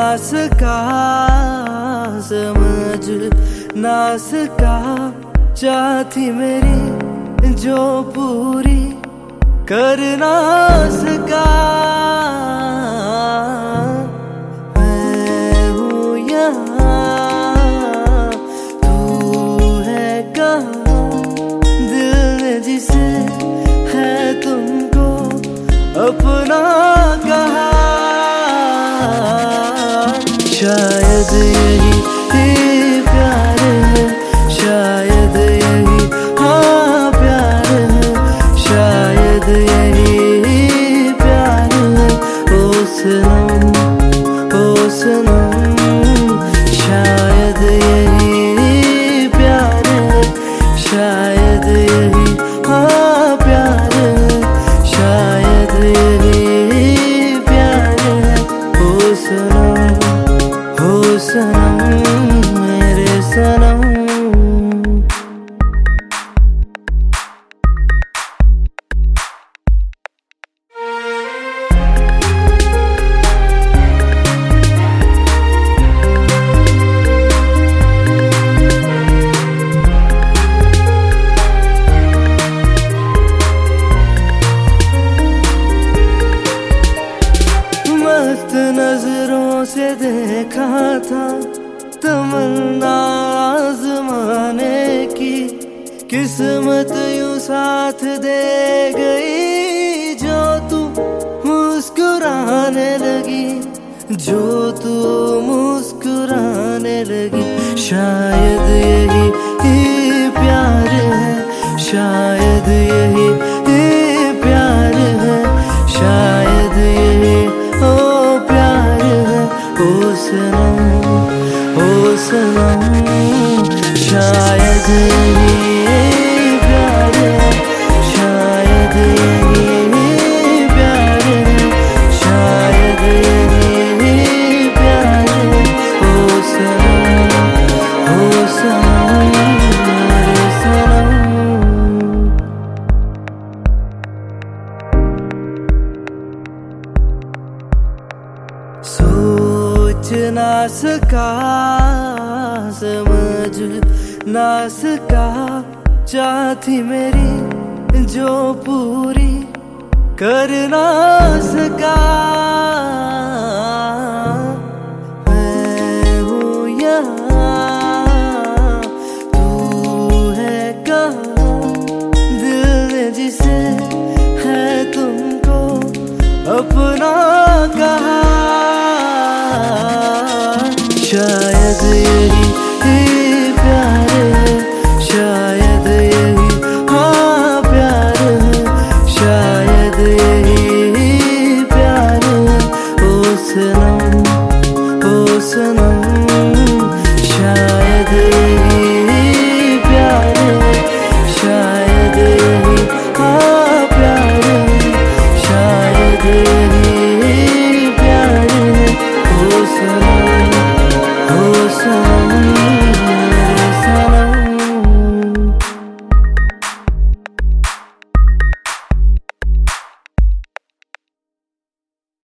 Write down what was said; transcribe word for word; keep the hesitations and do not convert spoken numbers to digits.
सका, समझ ना सका, चाह थी मेरी जो पूरी कर ना सका। मैं हूँ यहाँ, तू है कहाँ, दिल ने जिसे है तुमको अपना कहा। शायद यही ही प्यार है, शायद यही हाँ प्यार है, शायद यही प्यार है। ओ सनम, ओ सनम, शायद यही प्यार है, शायद यही हाँ प्यार है, शायद यही प्यार है। ओ सनम, ओ सनम, मेरे सनम। मस्त नजरों से देखा था तमन्ना आज़माने की, किस्मत यूं साथ दे गई जो तू मुस्कुराने लगी, जो तू मुस्कुराने लगी। शायद यही ही प्यार है, शायद यही ही प्यार है, शायद यही ओ प्यार है। ओ सनम, ओ सनम, शायद यही प्यार है, शायद यही प्यार है, शायद यही प्यार है। ओ सनम, ओ सनम, मेरे सनम। सोच ना सका, समझ ना सका, चाह थी मेरी जो पूरी कर ना सका। मैं हूँ यहाँ, तू है कहाँ, दिल ने जिसे है तुमको अपना कहा। शायद यही ही प्यार है, शायद यही हाँ प्यार है, शायद यही प्यार है। ओ सनम, ओ सनम, शायद